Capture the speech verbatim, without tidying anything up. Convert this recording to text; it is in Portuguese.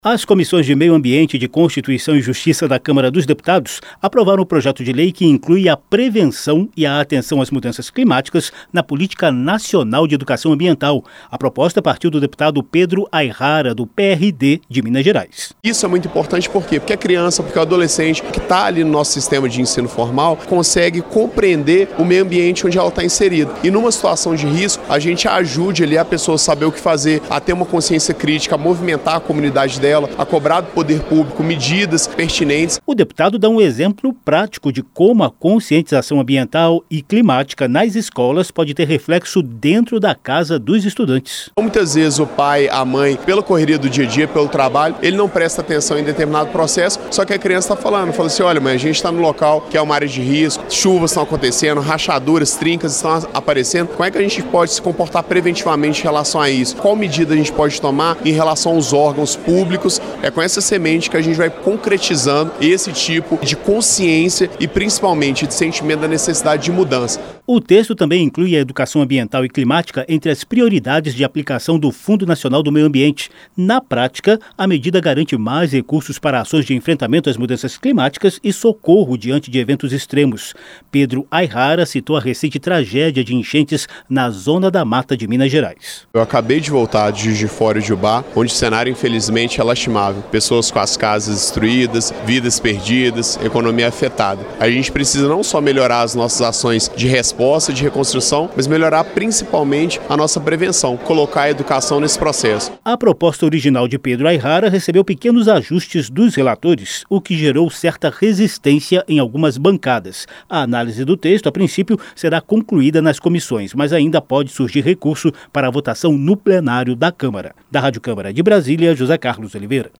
As comissões de Meio Ambiente, de Constituição e Justiça da Câmara dos Deputados aprovaram o projeto de lei que inclui a prevenção e a atenção às mudanças climáticas na Política Nacional de Educação Ambiental. A proposta partiu do deputado Pedro Ayrara, do P R D de Minas Gerais. Isso é muito importante por quê? Porque a criança, porque o adolescente que está ali no nosso sistema de ensino formal consegue compreender o meio ambiente onde ela está inserida. E numa situação de risco, a gente ajude ali a pessoa a saber o que fazer, a ter uma consciência crítica, a movimentar a comunidade dela, a cobrar do poder público medidas pertinentes. O deputado dá um exemplo prático de como a conscientização ambiental e climática nas escolas pode ter reflexo dentro da casa dos estudantes. Muitas vezes o pai, a mãe, pela correria do dia a dia, pelo trabalho, ele não presta atenção em determinado processo, só que a criança está falando, fala assim, olha mãe, a gente está no local que é uma área de risco, chuvas estão acontecendo, rachaduras, trincas estão aparecendo, como é que a gente pode se comportar preventivamente em relação a isso? Qual medida a gente pode tomar em relação aos órgãos públicos? É com essa semente que a gente vai concretizando esse tipo de consciência e principalmente de sentimento da necessidade de mudança. O texto também inclui a educação ambiental e climática entre as prioridades de aplicação do Fundo Nacional do Meio Ambiente. Na prática, a medida garante mais recursos para ações de enfrentamento às mudanças climáticas e socorro diante de eventos extremos. Pedro Ayrara citou a recente tragédia de enchentes na zona da mata de Minas Gerais. Eu acabei de voltar de Juiz de Fora e de Ubá, onde o cenário infelizmente é lastimável. Pessoas com as casas destruídas, vidas perdidas, economia afetada. A gente precisa não só melhorar as nossas ações de resposta, de reconstrução, mas melhorar principalmente a nossa prevenção, colocar a educação nesse processo. A proposta original de Pedro Ayrara recebeu pequenos ajustes dos relatores, o que gerou certa resistência em algumas bancadas. A análise do texto, a princípio, será concluída nas comissões, mas ainda pode surgir recurso para a votação no plenário da Câmara. Da Rádio Câmara de Brasília, José Carlos Oliveira.